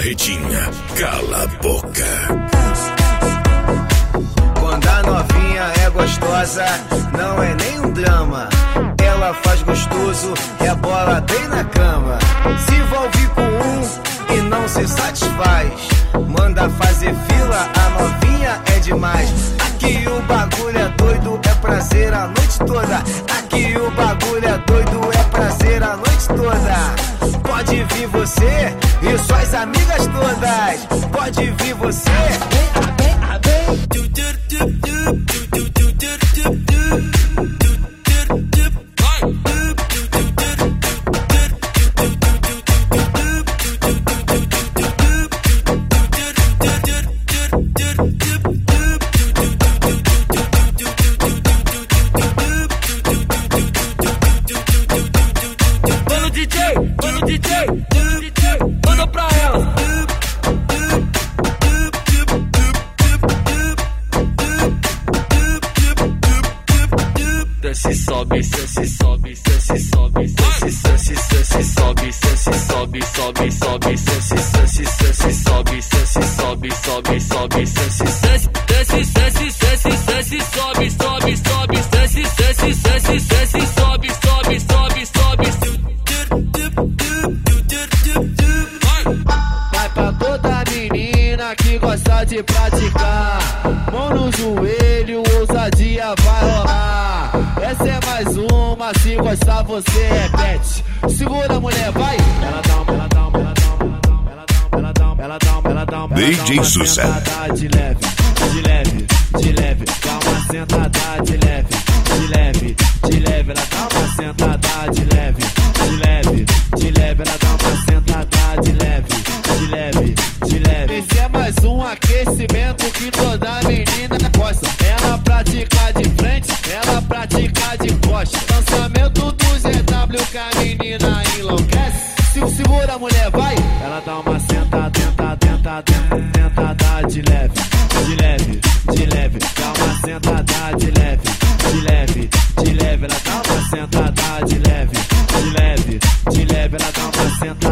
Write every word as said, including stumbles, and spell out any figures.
Barretinha, cala a boca. Quando a novinha é gostosa, não é nem um drama. Ela faz gostoso, rebola bem na cama. Se envolve com um e não se satisfaz, manda fazer fila, a novinha é demais. Aqui o bagulho é doido, é prazer a noite toda. Aqui o bagulho é doido, é prazer a noite toda. Pode vir você e suas amigas todas. Pode vir você. Desce, sobe, desce, sobe, desce, sobe, desce, desce, desce, sobe, desce, sobe, sobe, sobe, desce, desce, desce, sobe, desce, sobe, sobe, sobe, desce, desce, desce, desce, desce, desce, sobe, sobe, sobe, desce, desce, desce, desce, sobe, sobe, sobe, sobe. Vai pra toda menina que gosta de praticar, mão no joelho, ousadia vai rolar. Essa é mais uma, se gostar você repete. Segura, mulher, vai. Ela dá uma, ela dá uma, ela dá uma, ela dá uma, ela dá uma, ela dá uma, ela dá uma, D J Sucesso. De leve, de leve, de leve, dá uma sentada de leve, de leve, de leve, ela dá uma sentada de leve, de leve, de leve, ela dá uma sentada de leve, de leve, de leve. Esse é mais um aquecimento que toda menina gosta. Ela pratica de frente, ela pratica de costa. Lançamento do Z W que a menina enlouquece. Se segura, mulher, vai. Ela dá uma sentada, tenta, tenta, tenta, tentada de leve, de leve, de leve. Dá uma sentada de leve, de leve, de leve. Ela dá uma sentada de leve, de leve, de leve. Ela dá uma sentada